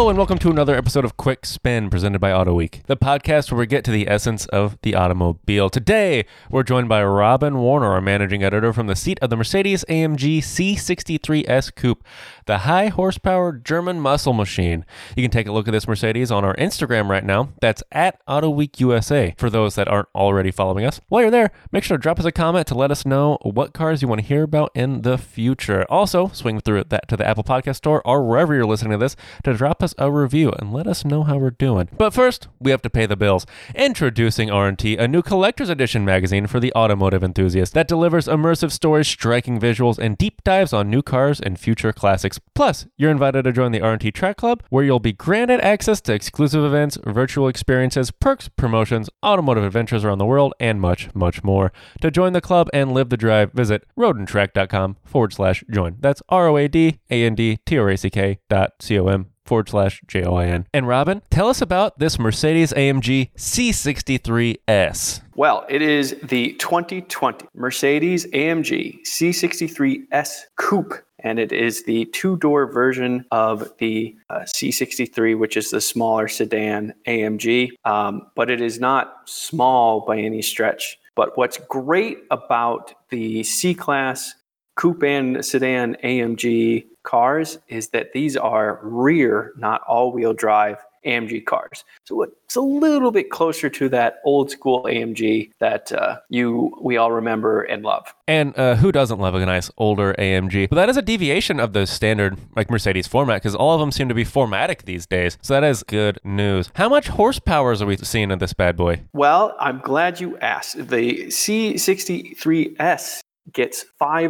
Hello and welcome to another episode of Quick Spin presented by AutoWeek, the podcast where we get to the essence of the automobile. Today, we're joined by Robin Warner, our managing editor, from the seat of the Mercedes-AMG C63S Coupe, the high horsepower German muscle machine. You can take a look at this Mercedes on our Instagram right now. That's at AutoWeekUSA for those that aren't already following us. While you're there, make sure to drop us a comment to let us know what cars you want to hear about in the future. Also, swing through that to the Apple Podcast Store or wherever you're listening to this to drop us a review and let us know how we're doing. But first, we have to pay the bills. Introducing R&T, a new collector's edition magazine for the automotive enthusiast that delivers immersive stories, striking visuals, and deep dives on new cars and future classics. Plus, you're invited to join the R&T Track Club, where you'll be granted access to exclusive events, virtual experiences, perks, promotions, automotive adventures around the world, and much, much more. To join the club and live the drive, visit roadandtrack.com/join. That's ROADANDTRACK.com/JOIN. And Robin, tell us about this Mercedes-AMG C63S. Well, it is the 2020 Mercedes-AMG C63S Coupe, and it is the two-door version of the C63, which is the smaller sedan AMG, but it is not small by any stretch. But what's great about the C-Class Coupe and sedan AMG cars is that these are rear, not all-wheel drive AMG cars. So it's a little bit closer to that old school AMG that we all remember and love. And who doesn't love a nice older AMG? But that is a deviation of the standard Mercedes format, because all of them seem to be 4MATIC these days. So that is good news. How much horsepower are we seeing in this bad boy? Well, I'm glad you asked. The C63S gets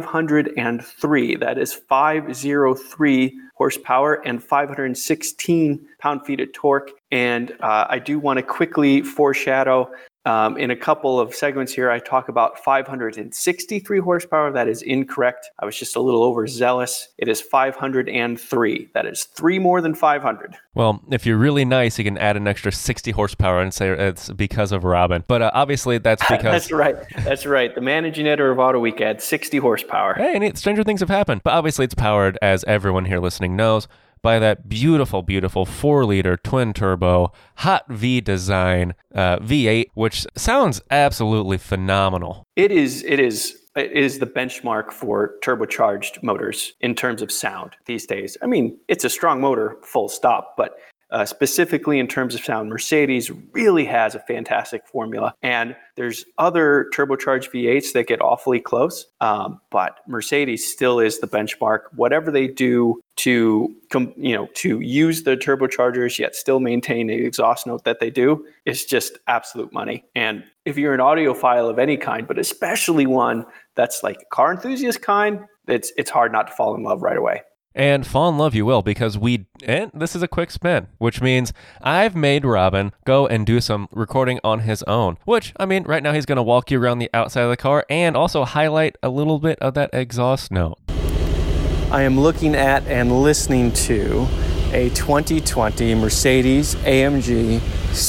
503. That is 503 horsepower and 516 pound-feet of torque. And I do want to quickly foreshadow in a couple of segments here, I talk about 563 horsepower. That is incorrect. I was just a little overzealous. It is 503. That is 3 more than 500. Well, if you're really nice, you can add an extra 60 horsepower and say it's because of Robin. But obviously, that's because... That's right. That's right. The managing editor of AutoWeek adds 60 horsepower. Hey, and stranger things have happened. But obviously, it's powered, as everyone here listening knows, by that beautiful, beautiful 4-liter twin-turbo hot V design V8, which sounds absolutely phenomenal. It is the benchmark for turbocharged motors in terms of sound these days. I mean, it's a strong motor, full stop, but specifically in terms of sound, Mercedes really has a fantastic formula. And there's other turbocharged V8s that get awfully close, but Mercedes still is the benchmark. Whatever they do to use the turbochargers yet still maintain the exhaust note that they do is just absolute money. And if you're an audiophile of any kind, but especially one that's like a car enthusiast kind, it's hard not to fall in love right away. And fall in love you will, because and this is a quick spin, which means I've made Robin go and do some recording on his own, which, I mean, right now he's going to walk you around the outside of the car and also highlight a little bit of that exhaust note. I am looking at and listening to a 2020 Mercedes-AMG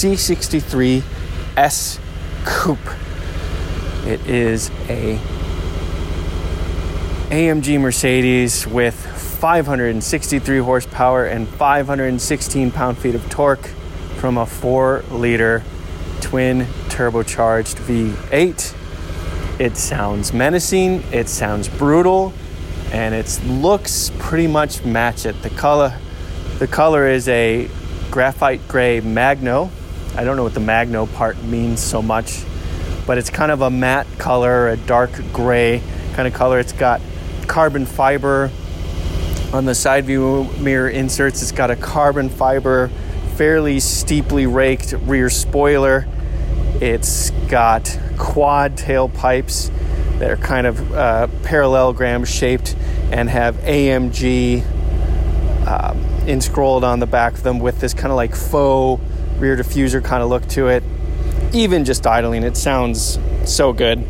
C63S Coupe. It is a AMG Mercedes with 563 horsepower and 516 pound-feet of torque from a 4-liter twin turbocharged V8. It sounds menacing, it sounds brutal, and it looks pretty much match it. The color is a graphite gray Magno. I don't know what the Magno part means so much, but it's kind of a matte color, a dark gray kind of color. It's got carbon fiber on the side view mirror inserts. It's got a carbon fiber, fairly steeply raked rear spoiler. It's got quad tailpipes that are kind of parallelogram shaped and have AMG inscrolled on the back of them with this kind of like faux rear diffuser kind of look to it. Even just idling, it sounds so good.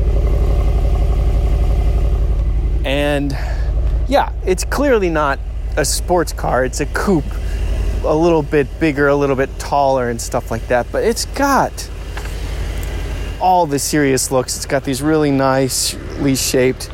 And yeah, it's clearly not a sports car. It's a coupe, a little bit bigger, a little bit taller and stuff like that. But it's got all the serious looks. It's got these really nicely shaped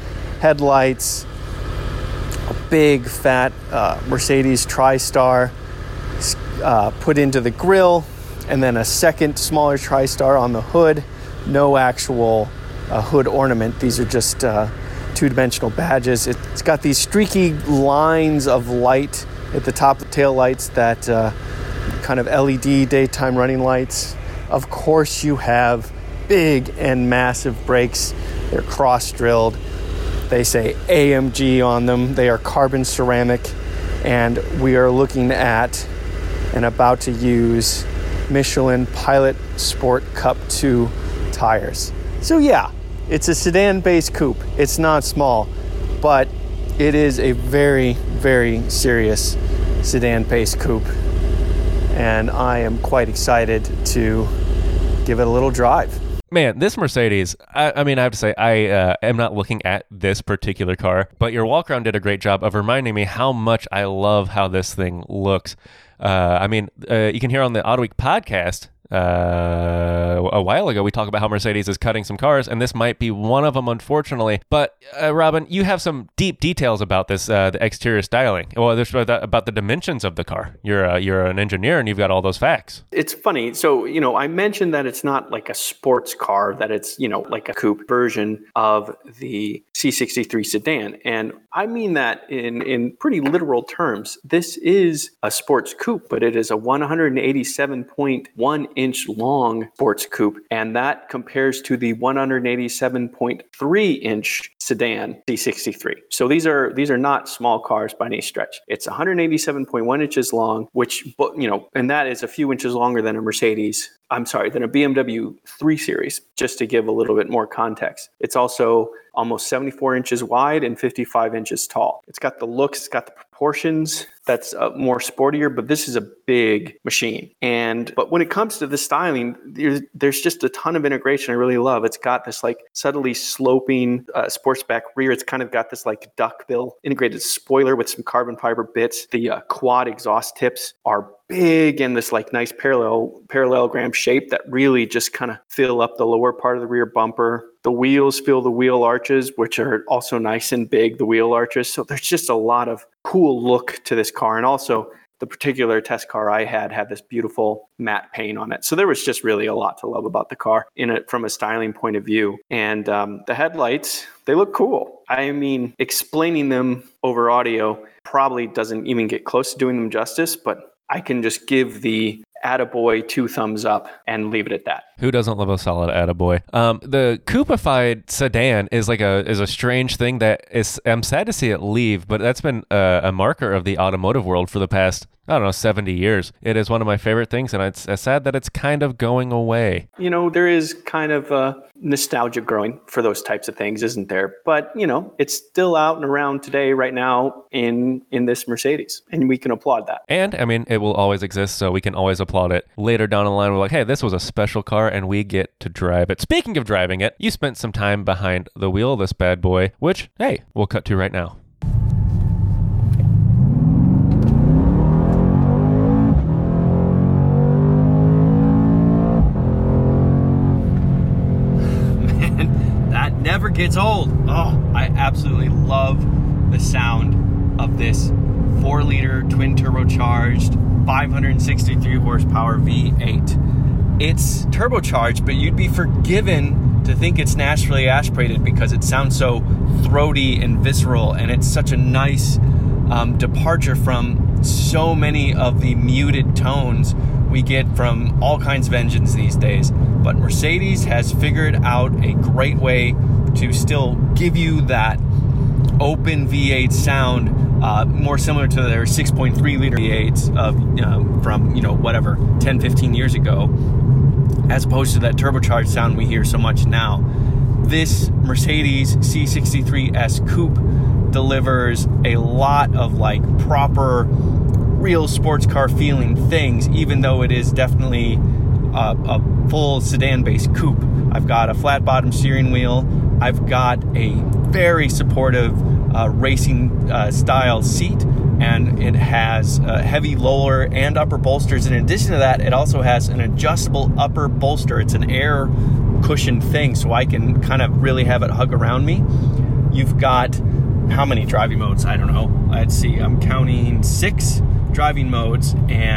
headlights, a big fat Mercedes TriStar put into the grille, and then a second smaller TriStar on the hood. No actual hood ornament. These are just two-dimensional badges. It's got these streaky lines of light at the top of the tail lights, that kind of LED daytime running lights. Of course, you have big and massive brakes. They're cross-drilled. They say AMG on them. They are carbon ceramic, and we are looking at and about to use Michelin Pilot Sport Cup 2 tires. So yeah, it's a sedan-based coupe. It's not small, but it is a very, very serious sedan-based coupe, and I am quite excited to give it a little drive. Man, this Mercedes, I mean, I have to say, I am not looking at this particular car, but your walk-around did a great job of reminding me how much I love how this thing looks. I mean, you can hear on the Auto Week podcast, a while ago, we talked about how Mercedes is cutting some cars, and this might be one of them, unfortunately. But Robin, you have some deep details about this, the exterior styling. Well, there's about the dimensions of the car. You're an engineer, and you've got all those facts. It's funny. So, I mentioned that it's not like a sports car, that it's, like a coupe version of the C63 sedan. And I mean that in pretty literal terms. This is a sports coupe, but it is a 187.1 inch long sports coupe, and that compares to the 187.3 inch sedan C63. So these are not small cars by any stretch. It's 187.1 inches long, which, and that is a few inches longer than a than a BMW 3 Series, just to give a little bit more context. It's also almost 74 inches wide and 55 inches tall. It's got the looks, it's got the proportions that's more sportier, but this is a big machine. But when it comes to the styling, there's just a ton of integration I really love. It's got this like subtly sloping sportsback rear. It's kind of got this like duckbill integrated spoiler with some carbon fiber bits. The quad exhaust tips are big and this like nice parallelogram shape that really just kind of fill up the lower part of the rear bumper. The wheels fill the wheel arches, which are also nice and big, the wheel arches. So there's just a lot of cool look to this car. And also the particular test car I had this beautiful matte paint on it. So there was just really a lot to love about the car from a styling point of view. And the headlights, they look cool. I mean, explaining them over audio probably doesn't even get close to doing them justice, but I can just give the attaboy 2 thumbs up and leave it at that. Who doesn't love a solid attaboy? The coupified sedan is a strange thing that I'm sad to see it leave, but that's been a marker of the automotive world for the past, 70 years. It is one of my favorite things, and it's sad that it's kind of going away. There is kind of nostalgia growing for those types of things, isn't there? But, it's still out and around today, right now, in this Mercedes, and we can applaud that. And, I mean, it will always exist, so we can always applaud it. Later down the line, we're like, hey, this was a special car, and we get to drive it. Speaking of driving it, you spent some time behind the wheel of this bad boy, which, hey, we'll cut to right now. Never gets old. Oh, I absolutely love the sound of this 4-liter twin turbocharged 563 horsepower V8. It's turbocharged, but you'd be forgiven to think it's naturally aspirated because it sounds so throaty and visceral, and it's such a nice departure from so many of the muted tones we get from all kinds of engines these days. But Mercedes has figured out a great way to still give you that open V8 sound, more similar to their 6.3 liter V8s from, 10, 15 years ago, as opposed to that turbocharged sound we hear so much now. This Mercedes C63S Coupe delivers a lot of proper real sports car feeling things, even though it is definitely a full sedan-based coupe. I've got a flat bottom steering wheel. I've got a very supportive racing style seat, and it has heavy lower and upper bolsters. In addition to that, it also has an adjustable upper bolster. It's an air cushion thing, so I can kind of really have it hug around me. You've got how many driving modes? I don't know. Let's see. I'm counting 6 driving modes, and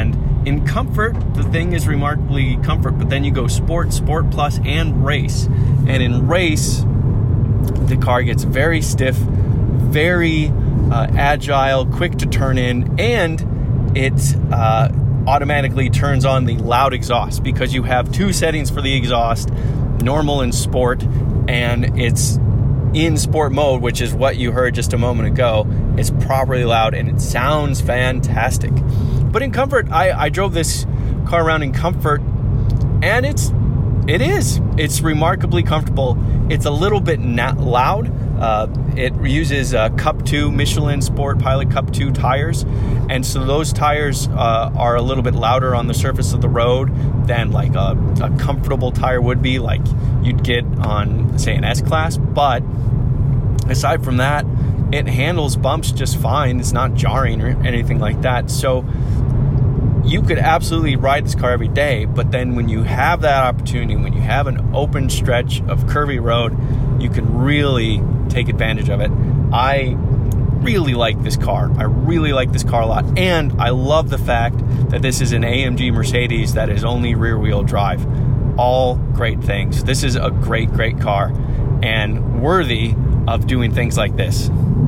in comfort, the thing is remarkably comfort, but then you go Sport, Sport Plus, and Race. And in Race, the car gets very stiff, very agile, quick to turn in, and it automatically turns on the loud exhaust because you have two settings for the exhaust, normal and sport, and it's in sport mode, which is what you heard just a moment ago. It's properly loud and it sounds fantastic. But in comfort, I drove this car around in comfort, and it's remarkably comfortable. It's a little bit loud. It uses Cup 2 Michelin Sport Pilot Cup 2 tires, and so those tires are a little bit louder on the surface of the road than like a comfortable tire would be, like you'd get on, say, an S-Class. But aside from that, it handles bumps just fine. It's not jarring or anything like that. So you could absolutely ride this car every day, but then when you have that opportunity, when you have an open stretch of curvy road, you can really take advantage of it. I really like this car. I really like this car a lot. And I love the fact that this is an AMG Mercedes that is only rear-wheel drive. All great things. This is a great, great car and worthy of doing things like this.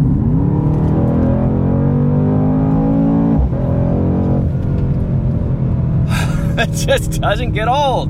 It just doesn't get old.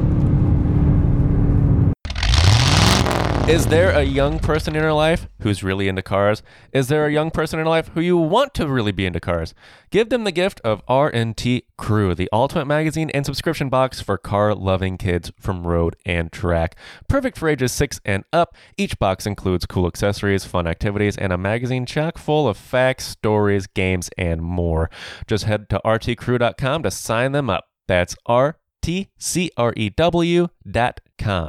Is there a young person in your life who's really into cars? Is there a young person in your life who you want to really be into cars? Give them the gift of R&T Crew, the ultimate magazine and subscription box for car-loving kids from Road and Track. Perfect for ages 6 and up. Each box includes cool accessories, fun activities, and a magazine chock full of facts, stories, games, and more. Just head to rtcrew.com to sign them up. That's rtcrew.com.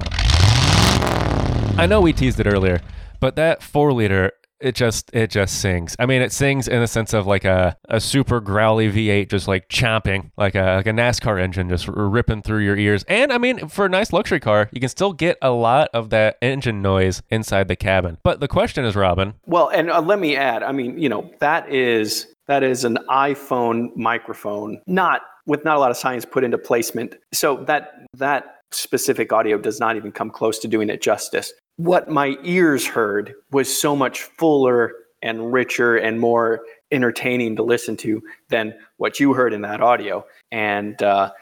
I know we teased it earlier, but that 4-liter, it just sings. I mean, it sings in the sense of like a super growly V8 just like chomping, like a NASCAR engine just ripping through your ears. And I mean, for a nice luxury car, you can still get a lot of that engine noise inside the cabin. But the question is, Robin. Well, and let me add, I mean, that is an iPhone microphone, with not a lot of science put into placement. So that specific audio does not even come close to doing it justice. What my ears heard was so much fuller and richer and more entertaining to listen to than what you heard in that audio. And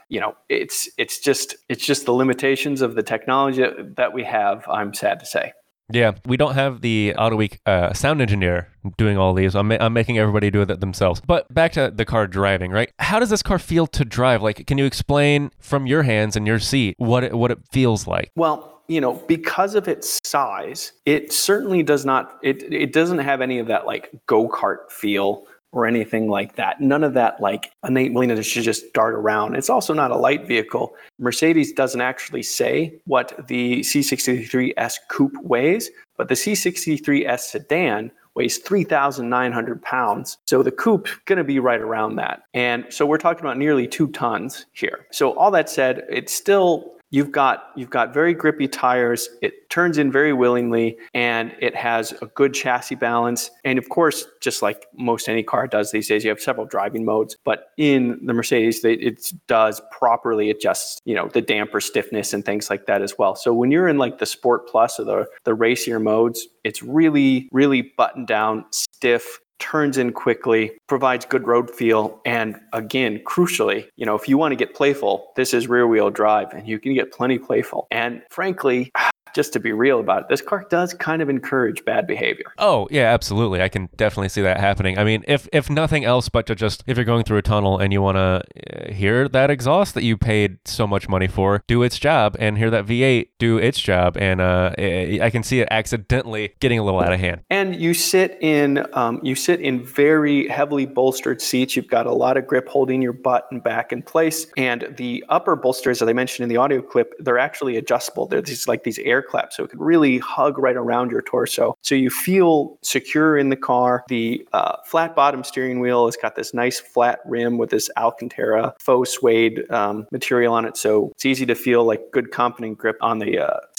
it's just the limitations of the technology that we have, I'm sad to say. Yeah, we don't have the AutoWeek sound engineer doing all these. I'm making everybody do it themselves. But back to the car driving, right? How does this car feel to drive? Like, can you explain from your hands and your seat what it feels like? Well, because of its size, it certainly does not. It doesn't have any of that like go-kart feel or anything like that. None of that like innate willingness to just dart around. It's also not a light vehicle. Mercedes doesn't actually say what the C63S Coupe weighs, but the C63S sedan weighs 3,900 pounds. So the Coupe going to be right around that. And so we're talking about nearly 2 tons here. So all that said, it's still, you've got very grippy tires. It turns in very willingly, and it has a good chassis balance. And of course, just like most any car does these days, you have several driving modes. But in the Mercedes, it does properly adjust, the damper stiffness and things like that as well. So when you're in like the Sport Plus or the racier modes, it's really, really buttoned down, stiff, turns in quickly, provides good road feel. And again, crucially, if you want to get playful, this is rear wheel drive and you can get plenty playful. And frankly, just to be real about it, this car does kind of encourage bad behavior. Oh, yeah, absolutely. I can definitely see that happening. I mean, if nothing else but to just, if you're going through a tunnel and you want to hear that exhaust that you paid so much money for do its job, and hear that V8 do its job, and I can see it accidentally getting a little out of hand. And you sit in very heavily bolstered seats. You've got a lot of grip holding your butt and back in place. And the upper bolsters, as I mentioned in the audio clip, they're actually adjustable. They're these air clap, so it could really hug right around your torso. So you feel secure in the car. The flat bottom steering wheel has got this nice flat rim with this Alcantara faux suede material on it. So it's easy to feel like good confident grip on the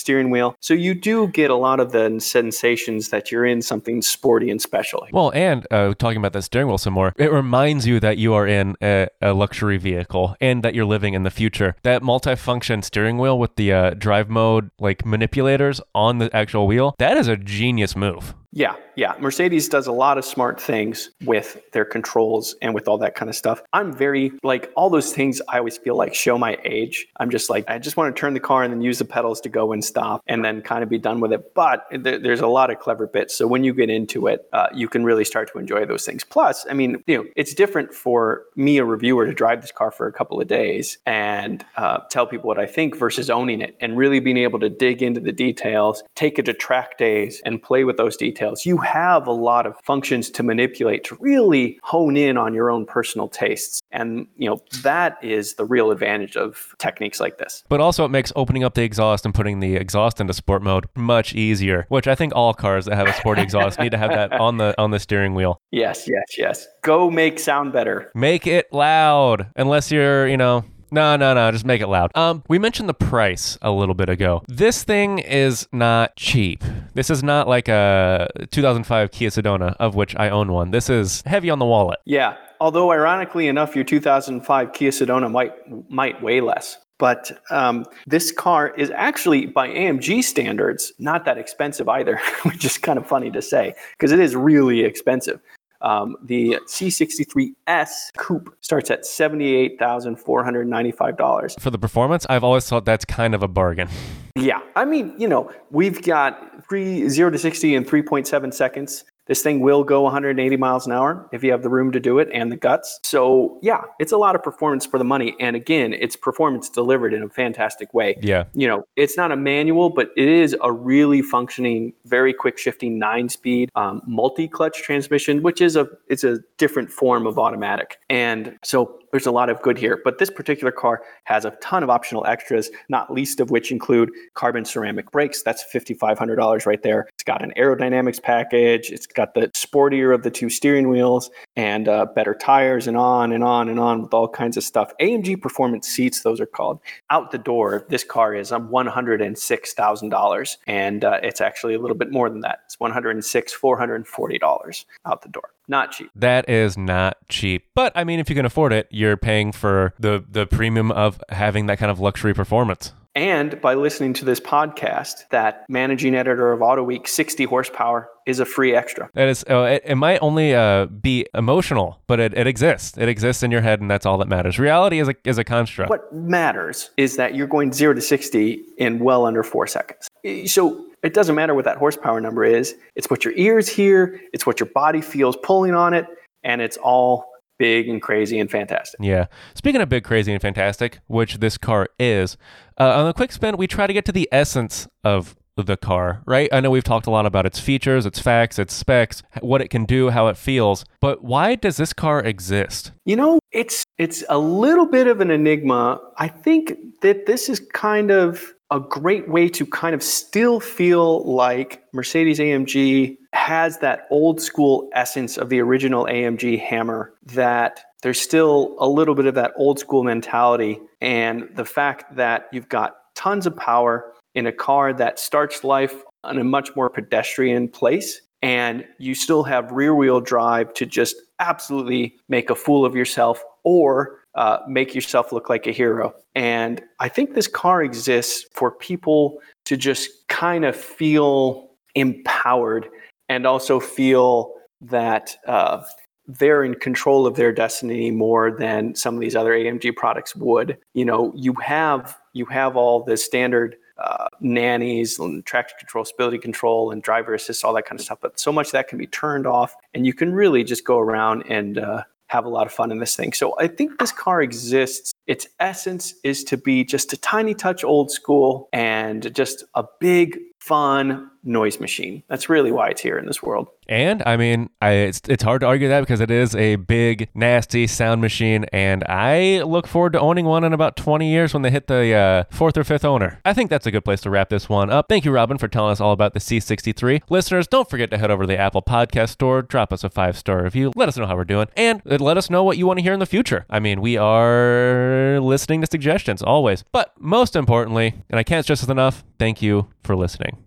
steering wheel. So you do get a lot of the sensations that you're in something sporty and special. Well, and talking about the steering wheel some more, it reminds you that you are in a luxury vehicle and that you're living in the future. That multifunction steering wheel with the drive mode like manipulators on the actual wheel, that is a genius move. Yeah. Mercedes does a lot of smart things with their controls and with all that kind of stuff. I'm very, like, all those things I always feel like show my age. I'm just like, I just want to turn the car and then use the pedals to go and stop and then kind of be done with it. But there's a lot of clever bits. So when you get into it, you can really start to enjoy those things. Plus, I mean, it's different for me, a reviewer, to drive this car for a couple of days and tell people what I think versus owning it and really being able to dig into the details, take it to track days and play with those details. You have a lot of functions to manipulate to really hone in on your own personal tastes. And, that is the real advantage of techniques like this. But also it makes opening up the exhaust and putting the exhaust into sport mode much easier, which I think all cars that have a sporty exhaust need to have that on the steering wheel. Yes. Go make sound better. Make it loud, unless you're, No, just make it loud. We mentioned the price a little bit ago. This thing is not cheap. This is not like a 2005 Kia Sedona, of which I own one. This is heavy on the wallet. Yeah, although ironically enough, your 2005 Kia Sedona might weigh less. But this car is actually, by AMG standards, not that expensive either, which is kind of funny to say, because it is really expensive. The C63S Coupe starts at $78,495. For the performance, I've always thought that's kind of a bargain. Yeah. I mean, we've got 0 to 60 in 3.7 seconds. This thing will go 180 miles an hour if you have the room to do it and the guts. So yeah, it's a lot of performance for the money. And again, it's performance delivered in a fantastic way. Yeah. It's not a manual, but it is a really functioning, very quick shifting 9-speed multi-clutch transmission, which is it's a different form of automatic. And so there's a lot of good here, but this particular car has a ton of optional extras, not least of which include carbon ceramic brakes. That's $5,500 right there. It's got an aerodynamics package. It's got the sportier of the two steering wheels and better tires and on and on and on with all kinds of stuff. AMG Performance Seats, those are called. Out the door, this car is $106,000, and it's actually a little bit more than that. It's $106,440 out the door. Not cheap. That is not cheap. But I mean, if you can afford it, you're paying for the premium of having that kind of luxury performance. And by listening to this podcast, that managing editor of AutoWeek, 60 horsepower is a free extra. That is, it might only be emotional, but it exists. It exists in your head, and that's all that matters. Reality is a construct. What matters is that you're going 0 to 60 in well under 4 seconds. So it doesn't matter what that horsepower number is. It's what your ears hear. It's what your body feels pulling on it. And it's all big and crazy and fantastic. Yeah. Speaking of big, crazy, and fantastic, which this car is, on the quick spin, we try to get to the essence of the car, right? I know we've talked a lot about its features, its facts, its specs, what it can do, how it feels, but why does this car exist? It's a little bit of an enigma. I think that this is kind of a great way to kind of still feel like Mercedes-AMG has that old school essence of the original AMG Hammer, that there's still a little bit of that old school mentality, and the fact that you've got tons of power in a car that starts life on a much more pedestrian place, and you still have rear wheel drive to just absolutely make a fool of yourself or make yourself look like a hero. And I think this car exists for people to just kind of feel empowered and also feel that they're in control of their destiny more than some of these other AMG products would. You have all the standard nannies and traction control, stability control, and driver assist, all that kind of stuff. But so much of that can be turned off, and you can really just go around and have a lot of fun in this thing. So I think this car exists. Its essence is to be just a tiny touch old school and just a big fun noise machine. That's really why it's here in this world. And I mean, it's hard to argue that because it is a big, nasty sound machine. And I look forward to owning one in about 20 years when they hit the fourth or fifth owner. I think that's a good place to wrap this one up. Thank you, Robin, for telling us all about the C63. Listeners, don't forget to head over to the Apple Podcast Store, drop us a 5-star review, let us know how we're doing, and let us know what you want to hear in the future. I mean, we are listening to suggestions always. But most importantly, and I can't stress this enough, thank you for listening.